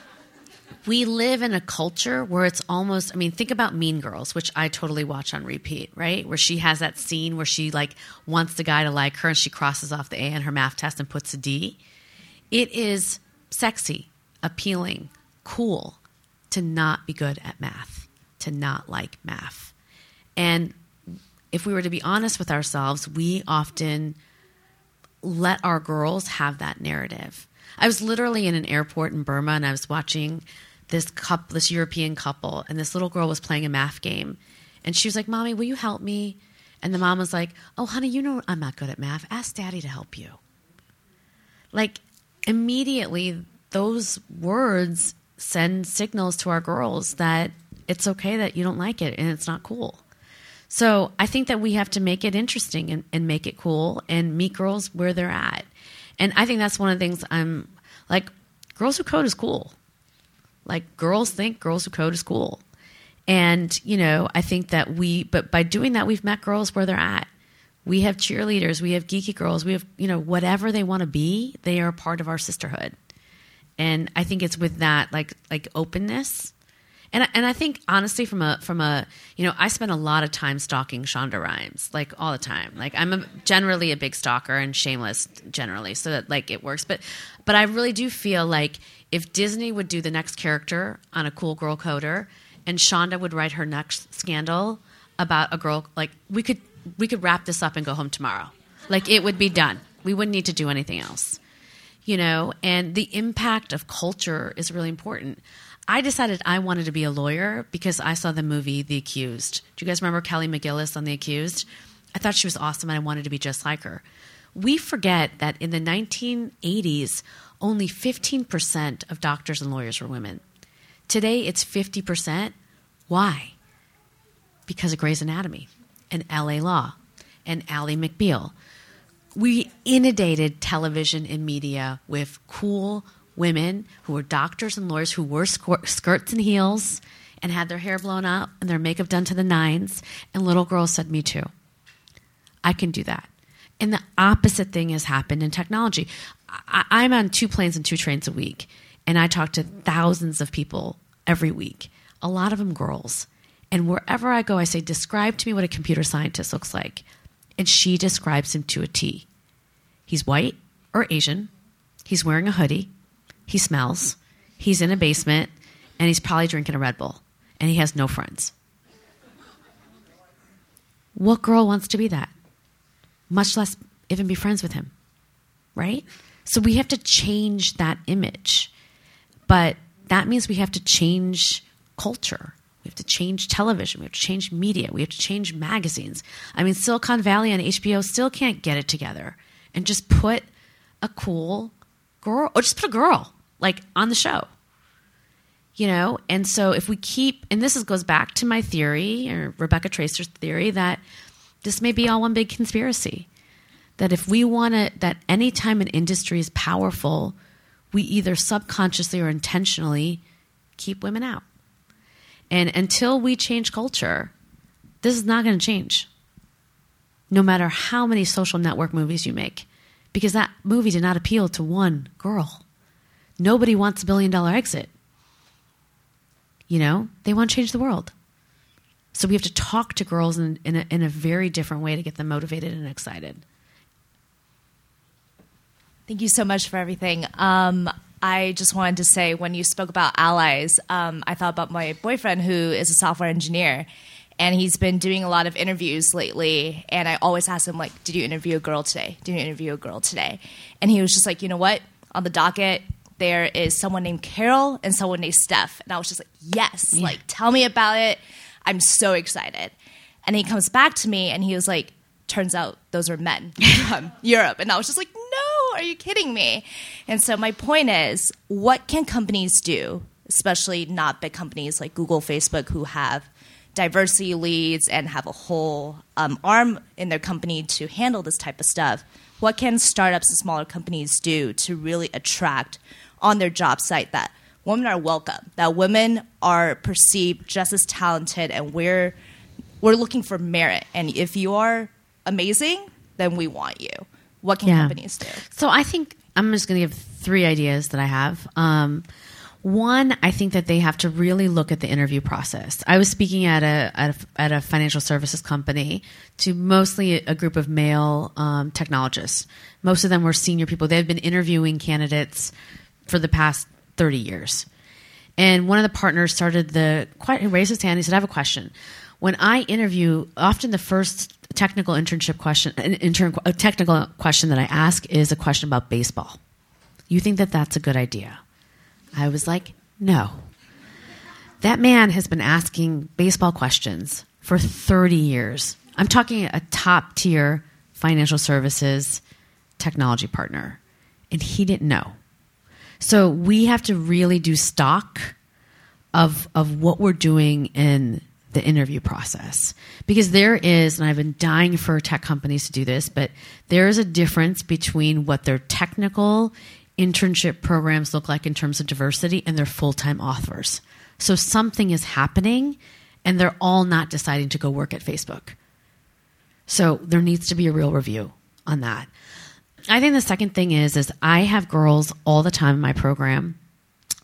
we live in a culture where it's almost, I mean, think about Mean Girls, which I totally watch on repeat, right? Where she has that scene where she like wants the guy to like her and she crosses off the A in her math test and puts a D. It is sexy, appealing, cool to not be good at math, to not like math. And if we were to be honest with ourselves, we often let our girls have that narrative. I was literally in an airport in Burma and I was watching this couple, this European couple, and this little girl was playing a math game. And she was like, Mommy, will you help me? And the mom was like, oh, honey, you know I'm not good at math. Ask Daddy to help you. Like, immediately, those words send signals to our girls that it's okay that you don't like it and it's not cool. So I think that we have to make it interesting and, and make it cool and meet girls where they're at. And I think that's one of the things I'm like, Girls Who Code is cool. Like, girls think Girls Who Code is cool. And, you know, I think that we, but by doing that, we've met girls where they're at. We have cheerleaders, we have geeky girls, we have, you know, whatever they want to be, they are part of our sisterhood. And I think it's with that like like openness. And and I think honestly from a from a you know, I spend a lot of time stalking Shonda Rhimes, like all the time. Like I'm a, generally a big stalker and shameless generally, so that like it works. But but I really do feel like if Disney would do the next character on a Cool Girl Coder, and Shonda would write her next scandal about a girl, like we could we could wrap this up and go home tomorrow. Like it would be done. We wouldn't need to do anything else. You know, and the impact of culture is really important. I decided I wanted to be a lawyer because I saw the movie The Accused. Do you guys remember Kelly McGillis on The Accused? I thought she was awesome and I wanted to be just like her. We forget that in the nineteen eighties, only fifteen percent of doctors and lawyers were women. Today, it's fifty percent. Why? Because of Grey's Anatomy and L A Law and Ally McBeal. We inundated television and media with cool women who were doctors and lawyers who wore skirts and heels and had their hair blown out and their makeup done to the nines. And little girls said, me too. I can do that. And the opposite thing has happened in technology. I- I'm on two planes and two trains a week, and I talk to thousands of people every week, a lot of them girls. And wherever I go, I say, describe to me what a computer scientist looks like. And she describes him to a T. He's white or Asian. He's wearing a hoodie. He smells. He's in a basement. And he's probably drinking a Red Bull. And he has no friends. What girl wants to be that? Much less even be friends with him. Right? So we have to change that image. But that means we have to change culture. We have to change television. We have to change media. We have to change magazines. I mean, Silicon Valley on H B O still can't get it together and just put a cool girl, or just put a girl, like, on the show. You know? And so if we keep, and this is, goes back to my theory, or Rebecca Tracer's theory, that this may be all one big conspiracy. That if we want to, that any time an industry is powerful, we either subconsciously or intentionally keep women out. And until we change culture, this is not going to change. No matter how many social network movies you make. Because that movie did not appeal to one girl. Nobody wants a billion dollar exit. You know? They want to change the world. So we have to talk to girls in, in, a, in a very different way to get them motivated and excited. Thank you so much for everything. Um, I just wanted to say, when you spoke about allies, um, I thought about my boyfriend, who is a software engineer, and he's been doing a lot of interviews lately, and I always ask him, like, did you interview a girl today? Did you interview a girl today? And he was just like, you know what? On the docket, there is someone named Carol and someone named Steph. And I was just like, yes, yeah. Like, tell me about it. I'm so excited. And he comes back to me, and he was like, turns out those are men from Europe. And I was just like, no, are you kidding me? And so my point is, what can companies do, especially not big companies like Google, Facebook, who have diversity leads and have a whole um, arm in their company to handle this type of stuff? What can startups and smaller companies do to really attract on their job site that women are welcome, that women are perceived just as talented, and we're we're looking for merit. And if you are amazing, then we want you. What can yeah. companies do? So I think I'm just going to give three ideas that I have. Um, one, I think that they have to really look at the interview process. I was speaking at a at a, at a financial services company to mostly a group of male um, technologists. Most of them were senior people. They've been interviewing candidates for the past thirty years. And one of the partners started the, he raised his hand. He said, I have a question. When I interview, often the first technical internship question, an intern, a technical question that I ask is a question about baseball. You think that that's a good idea? I was like, no. That man has been asking baseball questions for thirty years. I'm talking a top tier financial services technology partner, and he didn't know. So we have to really do stock of of what we're doing in the interview process. Because there is, and I've been dying for tech companies to do this, but there is a difference between what their technical internship programs look like in terms of diversity and their full-time offers. So something is happening, and they're all not deciding to go work at Facebook. So there needs to be a real review on that. I think the second thing is, is I have girls all the time in my program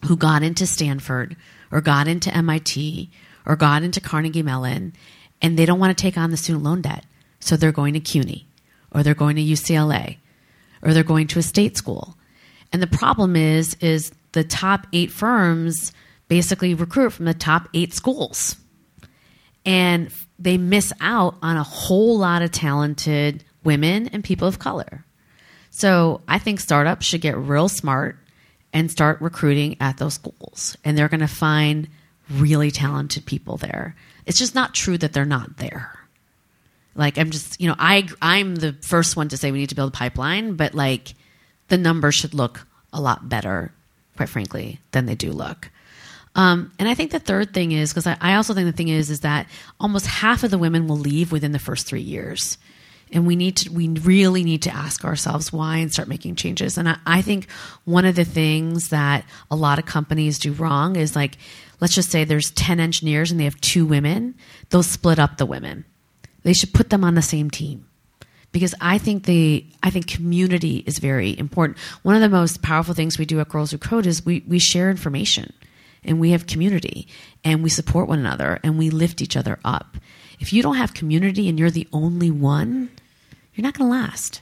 who got into Stanford or got into M I T or got into Carnegie Mellon, and they don't want to take on the student loan debt. So they're going to CUNY, or they're going to U C L A, or they're going to a state school. And the problem is, is the top eight firms basically recruit from the top eight schools. And they miss out on a whole lot of talented women and people of color. So I think startups should get real smart and start recruiting at those schools. And they're going to find really talented people there. It's just not true that they're not there. Like, I'm just, you know, I, I'm the first one to say we need to build a pipeline, but like the numbers should look a lot better, quite frankly, than they do look. Um, and I think the third thing is, because I, I also think the thing is, is that almost half of the women will leave within the first three years. And we need to, we really need to ask ourselves why and start making changes. And I, I think one of the things that a lot of companies do wrong is, like, let's just say there's ten engineers and they have two women. They'll split up the women. They should put them on the same team. Because I think they, I think community is very important. One of the most powerful things we do at Girls Who Code is we, we share information, and we have community, and we support one another, and we lift each other up. If you don't have community and you're the only one, you're not going to last.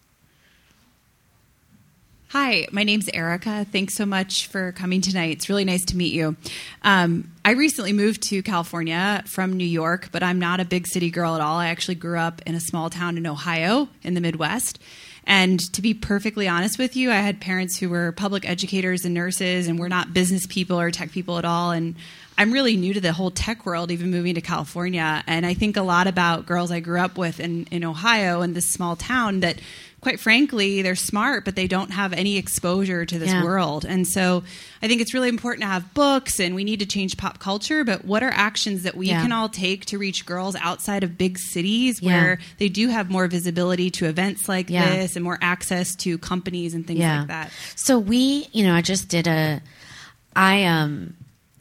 Hi, my name's Erica. Thanks so much for coming tonight. It's really nice to meet you. Um, I recently moved to California from New York, but I'm not a big city girl at all. I actually grew up in a small town in Ohio in the Midwest. And to be perfectly honest with you, I had parents who were public educators and nurses, and were not business people or tech people at all. And I'm really new to the whole tech world, even moving to California. And I think a lot about girls I grew up with in, in Ohio, in this small town, that quite frankly, they're smart, but they don't have any exposure to this Yeah. world. And so I think it's really important to have books, and we need to change pop culture, but what are actions that we Yeah. can all take to reach girls outside of big cities Yeah. where they do have more visibility to events like Yeah. this and more access to companies and things Yeah. like that? So we, you know, I just did a, I, um,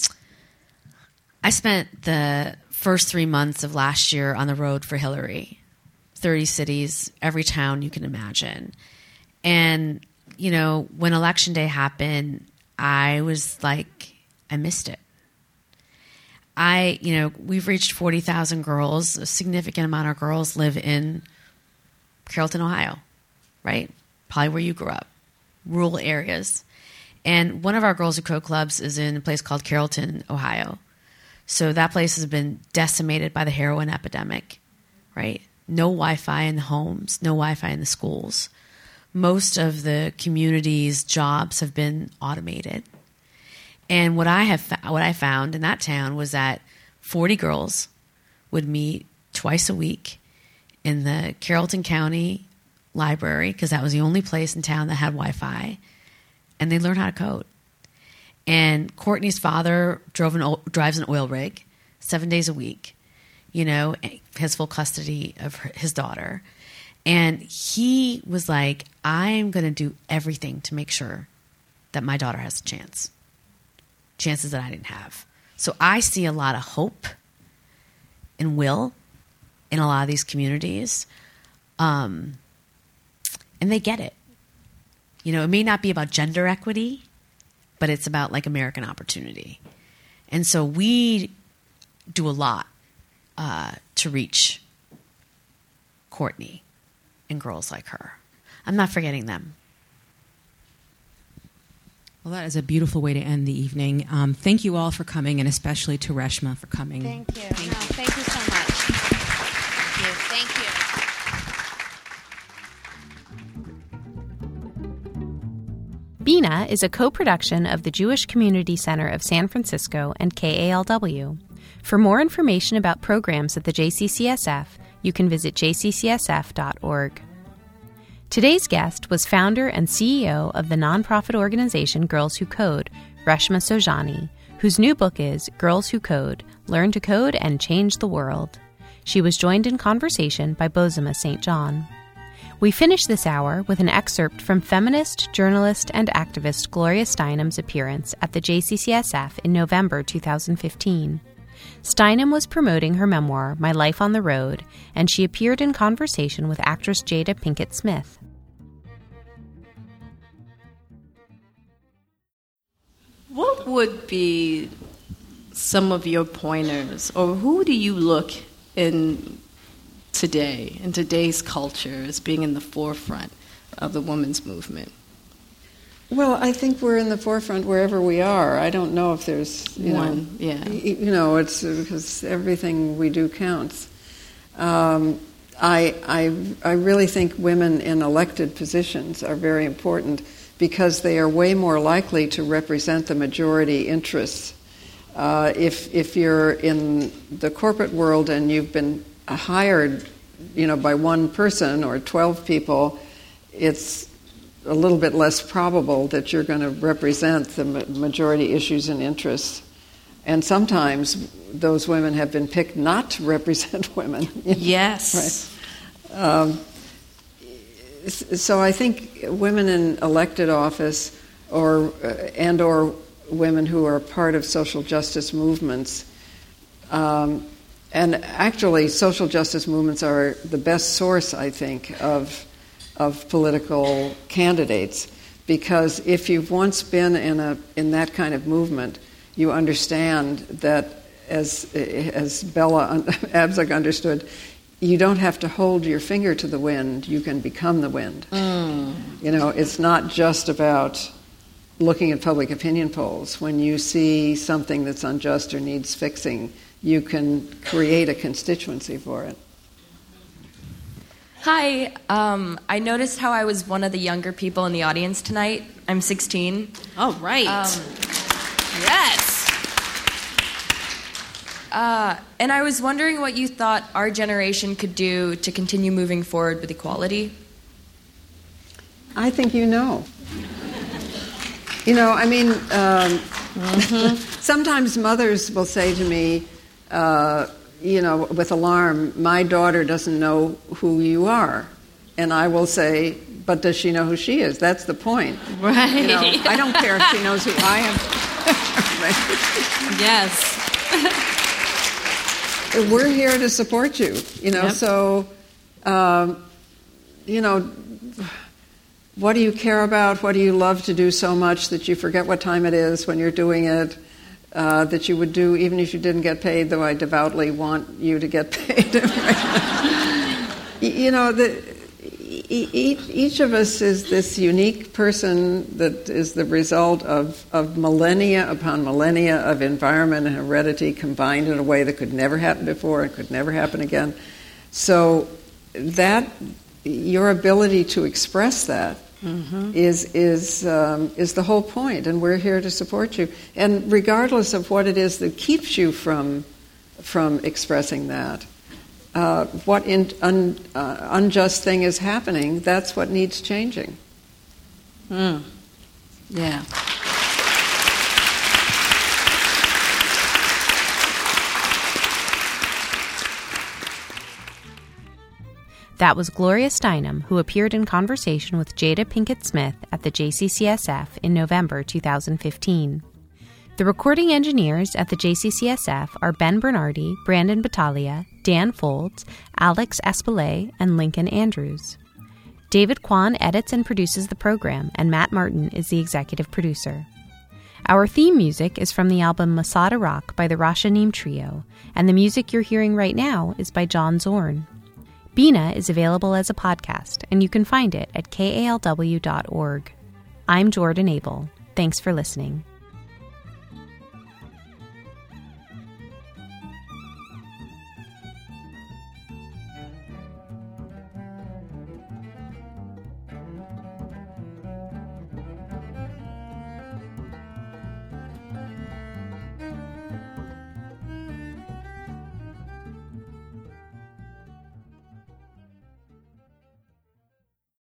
I spent the first three months of last year on the road for Hillary. thirty cities, every town you can imagine. And, you know, when election day happened, I was like, I missed it. I, you know, we've reached forty thousand girls. A significant amount of girls live in Carrollton, Ohio, right? Probably where you grew up, rural areas. And one of our Girls Who Code clubs is in a place called Carrollton, Ohio. So that place has been decimated by the heroin epidemic, right? No Wi-Fi in the homes, no Wi-Fi in the schools. Most of the community's jobs have been automated. And what I have, what I found in that town was that forty girls would meet twice a week in the Carrollton County Library, because that was the only place in town that had Wi-Fi, and they learned how to code. And Courtney's father drove an drives an oil rig seven days a week. You know, has full custody of her, his daughter. And he was like, I'm going to do everything to make sure that my daughter has a chance. Chances that I didn't have. So I see a lot of hope and will in a lot of these communities. Um, and they get it. You know, it may not be about gender equity, but it's about like American opportunity. And so we do a lot Uh, to reach Courtney and girls like her. I'm not forgetting them. Well, that is a beautiful way to end the evening. Um, thank you all for coming, and especially to Reshma for coming. Thank you. Thank, no, thank you so much. Thank you. Thank you. Bina is a co-production of the Jewish Community Center of San Francisco and K A L W. For more information about programs at the J C C S F, you can visit j c c s f dot org. Today's guest was founder and C E O of the nonprofit organization Girls Who Code, Reshma Saujani, whose new book is Girls Who Code, Learn to Code and Change the World. She was joined in conversation by Bozoma Saint John. We finish this hour with an excerpt from feminist, journalist, and activist Gloria Steinem's appearance at the J C C S F in November two thousand fifteen. Steinem was promoting her memoir, My Life on the Road, and she appeared in conversation with actress Jada Pinkett Smith. What what would be some of your pointers, or who do you look in today, in today's culture, as being in the forefront of the women's movement? Well, I think we're in the forefront wherever we are. I don't know if there's, you One, know, yeah. you know, it's because everything we do counts. Um, I, I, I really think women in elected positions are very important because they are way more likely to represent the majority interests. Uh, if if you're in the corporate world and you've been hired, you know, by one person or twelve people, it's a little bit less probable that you're going to represent the majority issues and interests. And sometimes those women have been picked not to represent women. Yes. Right. Um, so I think women in elected office or uh, and or women who are part of social justice movements, um, and actually social justice movements are the best source, I think, of of political candidates, because if you've once been in a in that kind of movement, you understand that, as as Bella Abzug understood, you don't have to hold your finger to the wind, you can become the wind. Mm. You know, it's not just about looking at public opinion polls. When you see something that's unjust or needs fixing, you can create a constituency for it. Hi, um, I noticed how I was one of the younger people in the audience tonight. I'm sixteen. Oh, right. Um, yes. Uh, and I was wondering what you thought our generation could do to continue moving forward with equality. I think you know. You know, I mean, um, mm-hmm. sometimes mothers will say to me, uh, you know, with alarm, my daughter doesn't know who you are. And I will say, but does she know who she is? That's the point. Right. You know, I don't care if she knows who I am. Yes. We're here to support you, you know, Yep. so, um, you know, what do you care about? What do you love to do so much that you forget what time it is when you're doing it? Uh, that you would do even if you didn't get paid, though I devoutly want you to get paid. You know, the, each, each of us is this unique person that is the result of, of millennia upon millennia of environment and heredity combined in a way that could never happen before and could never happen again. So that, your ability to express that Mm-hmm. is is um, is the whole point, and we're here to support you. And regardless of what it is that keeps you from from expressing that, uh, what in, un, uh, unjust thing is happening, that's what needs changing. Mm. Yeah. That was Gloria Steinem, who appeared in conversation with Jada Pinkett Smith at the J C C S F in November two thousand fifteen. The recording engineers at the J C C S F are Ben Bernardi, Brandon Battaglia, Dan Folds, Alex Espelay, and Lincoln Andrews. David Kwan edits and produces the program, and Matt Martin is the executive producer. Our theme music is from the album Masada Rock by the Rashanim Trio, and the music you're hearing right now is by John Zorn. Bina is available as a podcast, and you can find it at K A L W dot org. I'm Jordan Abel. Thanks for listening.